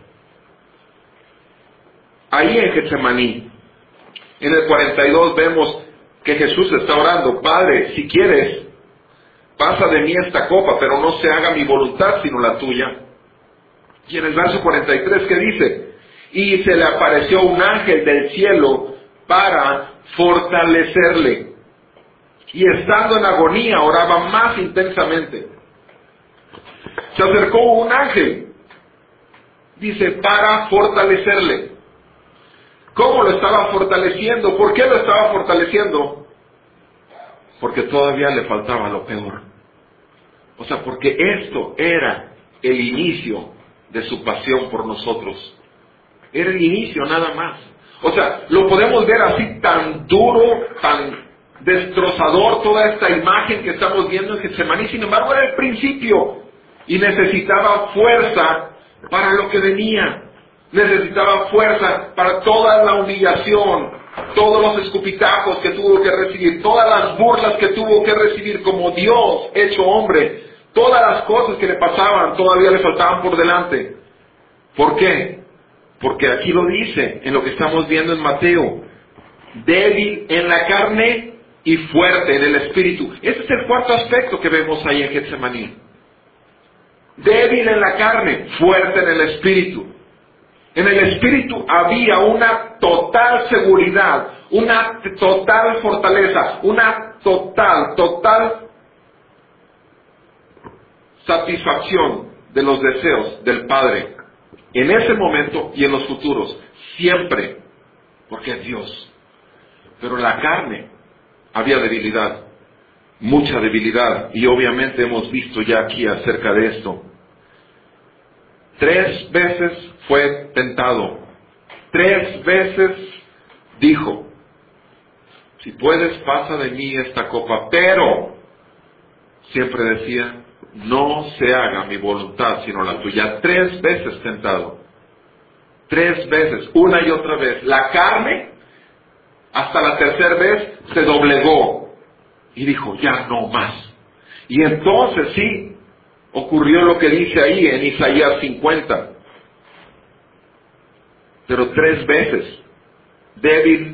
Ahí en Getsemaní, en el 42 vemos que Jesús está orando: Padre, si quieres, pasa de mí esta copa, pero no se haga mi voluntad sino la tuya. Y en el verso 43, ¿qué dice? Y se le apareció un ángel del cielo para fortalecerle. Y estando en agonía, oraba más intensamente. Se acercó un ángel, dice, para fortalecerle. ¿Cómo lo estaba fortaleciendo? ¿Por qué lo estaba fortaleciendo? Porque todavía le faltaba lo peor. O sea, porque esto era el inicio de su pasión por nosotros. Era el inicio nada más. O sea, lo podemos ver así tan duro, tan destrozador, toda esta imagen que estamos viendo en Getsemaní. Sin embargo, era el principio. Y necesitaba fuerza para lo que venía. Necesitaba fuerza para toda la humillación, todos los escupitajos que tuvo que recibir, todas las burlas que tuvo que recibir como Dios hecho hombre. Todas las cosas que le pasaban todavía le faltaban por delante. ¿Por qué? Porque aquí lo dice en lo que estamos viendo en Mateo: débil en la carne y fuerte en el espíritu. Ese es el cuarto aspecto que vemos ahí en Getsemaní. Débil en la carne, fuerte en el espíritu. En el espíritu había una total seguridad, una total fortaleza, una total satisfacción de los deseos del Padre, en ese momento y en los futuros, siempre, porque es Dios. Pero en la carne había debilidad, mucha debilidad, y obviamente hemos visto ya aquí acerca de esto. 3 veces fue tentado, 3 veces dijo: si puedes, pasa de mí esta copa, pero siempre decía: no se haga mi voluntad sino la tuya. 3 veces tentado, 3 veces, una y otra vez. La carne, hasta la tercera vez, se doblegó y dijo: ya no más. Y entonces sí, ocurrió lo que dice ahí en Isaías 50. Pero 3 veces, débil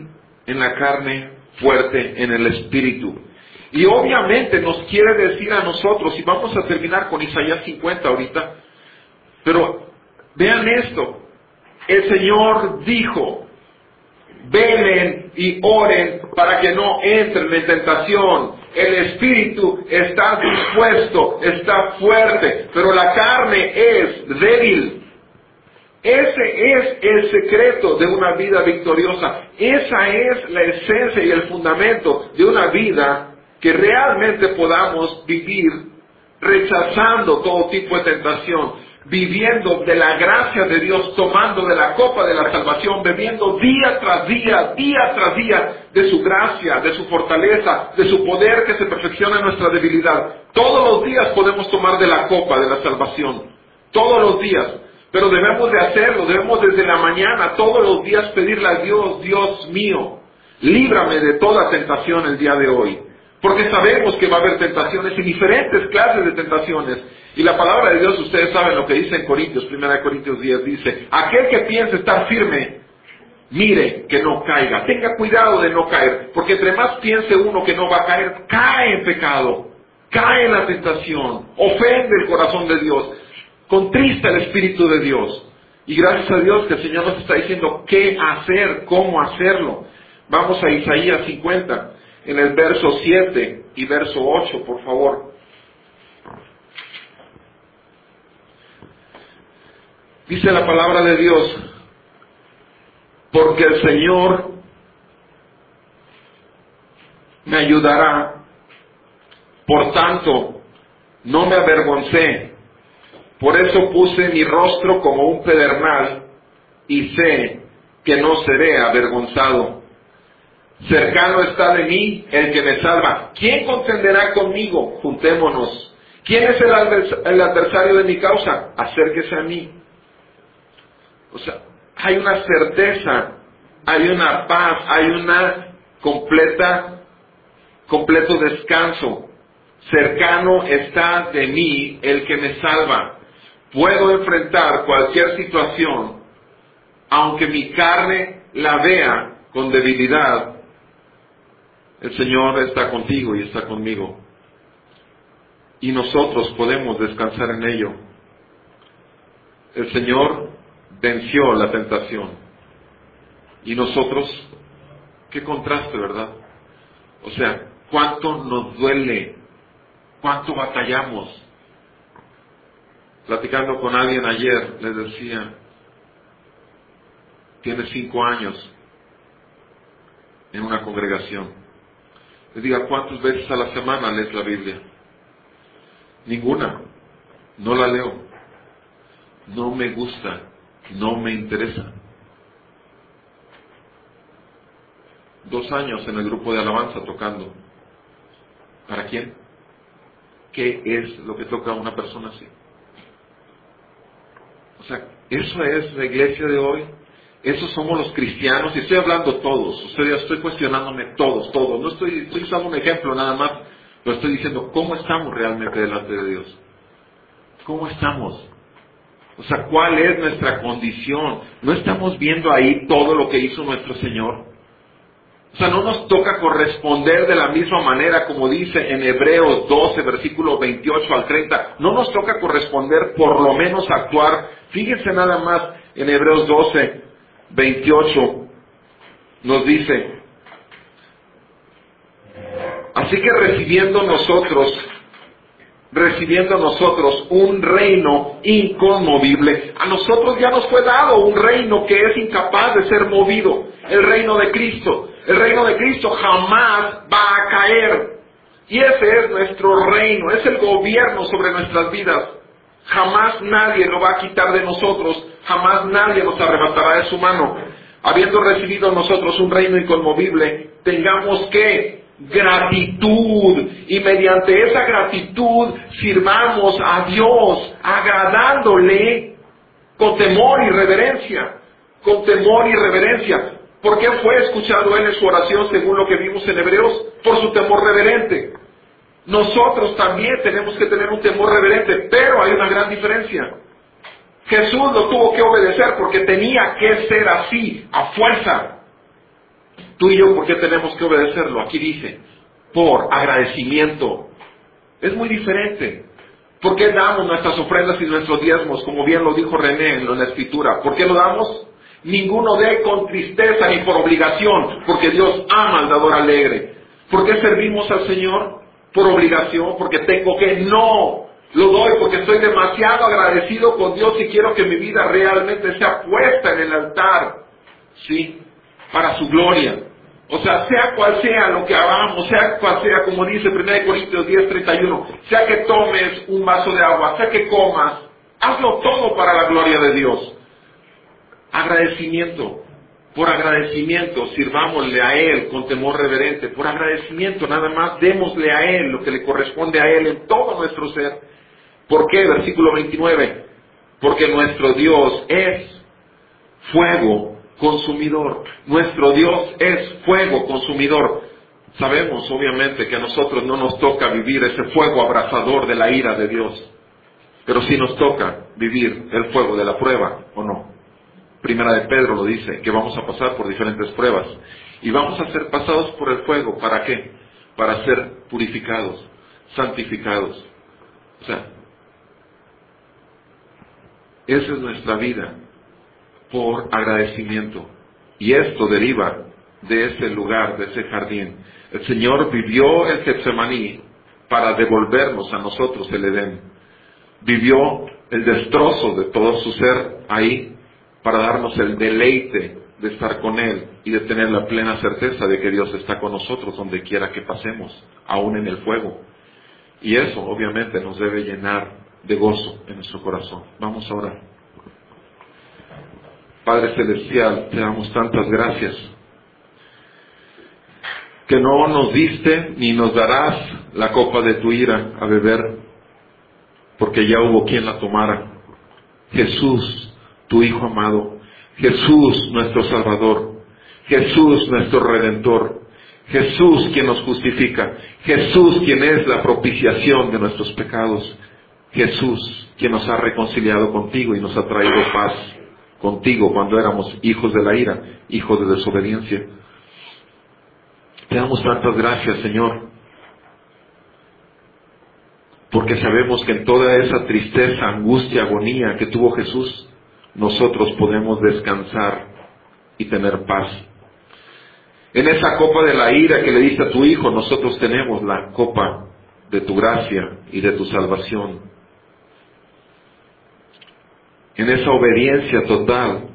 en la carne, fuerte en el espíritu. Y obviamente nos quiere decir a nosotros, y vamos a terminar con Isaías 50 ahorita, pero vean esto, el Señor dijo, velen y oren para que no entren en tentación. El espíritu está dispuesto, está fuerte, pero la carne es débil. Ese es el secreto de una vida victoriosa. Esa es la esencia y el fundamento de una vida que realmente podamos vivir rechazando todo tipo de tentación, viviendo de la gracia de Dios, tomando de la copa de la salvación, bebiendo día tras día de su gracia, de su fortaleza, de su poder que se perfecciona en nuestra debilidad. Todos los días podemos tomar de la copa de la salvación, todos los días, pero debemos de hacerlo, debemos desde la mañana, todos los días pedirle a Dios, Dios mío, líbrame de toda tentación el día de hoy. Porque sabemos que va a haber tentaciones y diferentes clases de tentaciones. Y la palabra de Dios, ustedes saben lo que dice en Corintios, 1 Corintios 10, dice, aquel que piense estar firme, mire que no caiga. Tenga cuidado de no caer, porque entre más piense uno que no va a caer, cae en pecado, cae en la tentación, ofende el corazón de Dios, contrista el Espíritu de Dios. Y gracias a Dios que el Señor nos está diciendo qué hacer, cómo hacerlo. Vamos a Isaías 50. En el verso 7 y verso 8, por favor. Dice la palabra de Dios, porque el Señor me ayudará, por tanto, no me avergoncé, por eso puse mi rostro como un pedernal, y sé que no seré avergonzado. Cercano está de mí el que me salva. ¿Quién contenderá conmigo? Juntémonos. ¿Quién es el adversario de mi causa? Acérquese a mí. O sea, hay una certeza, hay una paz, hay una completo descanso. Cercano está de mí el que me salva. Puedo enfrentar cualquier situación, aunque mi carne la vea con debilidad. El Señor está contigo y está conmigo. Y nosotros podemos descansar en ello. El Señor venció la tentación. Y nosotros, qué contraste, ¿verdad? O sea, cuánto nos duele, cuánto batallamos. Platicando con alguien ayer, les decía, tiene 5 años en una congregación. Les diga, ¿cuántas veces a la semana lees la Biblia? Ninguna. No la leo. No me gusta. No me interesa. 2 años en el grupo de alabanza tocando. ¿Para quién? ¿Qué es lo que toca a una persona así? O sea, eso es la iglesia de hoy. Esos somos los cristianos, y estoy hablando todos, estoy cuestionándome todos, no estoy usando un ejemplo nada más, pero estoy diciendo, ¿cómo estamos realmente delante de Dios? ¿Cómo estamos? O sea, ¿cuál es nuestra condición? ¿No estamos viendo ahí todo lo que hizo nuestro Señor? O sea, no nos toca corresponder de la misma manera como dice en Hebreos 12, versículo 28 al 30, no nos toca corresponder, por lo menos actuar. Fíjense nada más en Hebreos 12, 28 nos dice, así que recibiendo nosotros un reino inconmovible, a nosotros ya nos fue dado un reino que es incapaz de ser movido, el reino de Cristo. El reino de Cristo jamás va a caer, y ese es nuestro reino, es el gobierno sobre nuestras vidas. Jamás nadie lo va a quitar de nosotros, jamás nadie nos arrebatará de su mano. Habiendo recibido nosotros un reino inconmovible, tengamos que gratitud, y mediante esa gratitud sirvamos a Dios, agradándole con temor y reverencia, con temor y reverencia. ¿Por qué fue escuchado él en su oración según lo que vimos en Hebreos? Por su temor reverente. Nosotros también tenemos que tener un temor reverente, pero hay una gran diferencia. Jesús lo tuvo que obedecer porque tenía que ser así, a fuerza. Tú y yo, ¿por qué tenemos que obedecerlo? Aquí dice, por agradecimiento. Es muy diferente. ¿Por qué damos nuestras ofrendas y nuestros diezmos? Como bien lo dijo René en la Escritura. ¿Por qué lo damos? Ninguno dé con tristeza ni por obligación, porque Dios ama al dador alegre. ¿Por qué servimos al Señor? Por obligación, porque tengo que. No, lo doy porque estoy demasiado agradecido con Dios y quiero que mi vida realmente sea puesta en el altar, ¿sí? Para su gloria. O sea cual sea lo que hagamos, sea cual sea, como dice 1 Corintios 10:31, sea que tomes un vaso de agua, sea que comas, hazlo todo para la gloria de Dios. Agradecimiento. Por agradecimiento, sirvámosle a Él con temor reverente. Por agradecimiento, nada más, démosle a Él lo que le corresponde a Él en todo nuestro ser. ¿Por qué? Versículo 29. Porque nuestro Dios es fuego consumidor. Nuestro Dios es fuego consumidor. Sabemos, obviamente, que a nosotros no nos toca vivir ese fuego abrasador de la ira de Dios. Pero sí nos toca vivir el fuego de la prueba, ¿o no? Primera de Pedro lo dice, que vamos a pasar por diferentes pruebas. Y vamos a ser pasados por el fuego. ¿Para qué? Para ser purificados, santificados. O sea, esa es nuestra vida, por agradecimiento. Y esto deriva de ese lugar, de ese jardín. El Señor vivió el Getsemaní para devolvernos a nosotros el Edén. Vivió el destrozo de todo su ser ahí, para darnos el deleite de estar con Él y de tener la plena certeza de que Dios está con nosotros donde quiera que pasemos, aún en el fuego. Y eso obviamente nos debe llenar de gozo en nuestro corazón. Vamos a orar. Padre Celestial, te damos tantas gracias que no nos diste ni nos darás la copa de tu ira a beber, porque ya hubo quien la tomara. Jesús, tu Hijo amado, Jesús nuestro Salvador, Jesús nuestro Redentor, Jesús quien nos justifica, Jesús quien es la propiciación de nuestros pecados, Jesús quien nos ha reconciliado contigo y nos ha traído paz contigo cuando éramos hijos de la ira, hijos de desobediencia. Te damos tantas gracias, Señor, porque sabemos que en toda esa tristeza, angustia, agonía que tuvo Jesús, nosotros podemos descansar y tener paz. En esa copa de la ira que le diste a tu Hijo, nosotros tenemos la copa de tu gracia y de tu salvación. En esa obediencia total,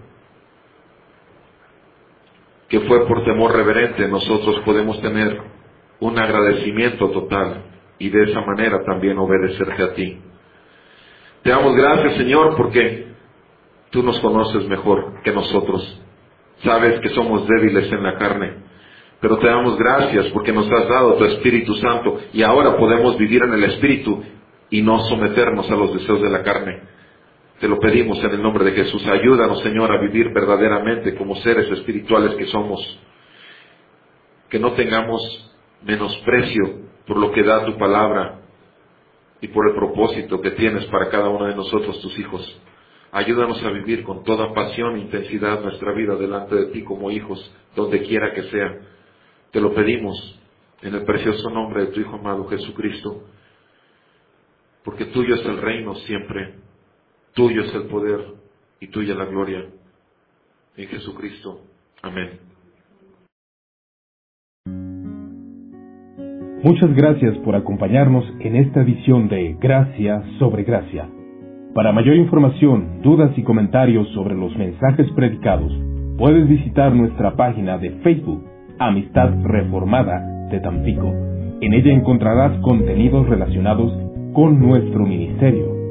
que fue por temor reverente, nosotros podemos tener un agradecimiento total y de esa manera también obedecerte a ti. Te damos gracias, Señor, porque tú nos conoces mejor que nosotros. Sabes que somos débiles en la carne, pero te damos gracias porque nos has dado tu Espíritu Santo y ahora podemos vivir en el Espíritu y no someternos a los deseos de la carne. Te lo pedimos en el nombre de Jesús. Ayúdanos, Señor, a vivir verdaderamente como seres espirituales que somos. Que no tengamos menosprecio por lo que da tu palabra y por el propósito que tienes para cada uno de nosotros, tus hijos. Ayúdanos a vivir con toda pasión e intensidad nuestra vida delante de ti como hijos, donde quiera que sea. Te lo pedimos en el precioso nombre de tu Hijo amado Jesucristo, porque tuyo es el reino siempre, tuyo es el poder y tuya la gloria. En Jesucristo. Amén. Muchas gracias por acompañarnos en esta edición de Gracia sobre Gracia. Para mayor información, dudas y comentarios sobre los mensajes predicados, puedes visitar nuestra página de Facebook, Amistad Reformada de Tampico. En ella encontrarás contenidos relacionados con nuestro ministerio.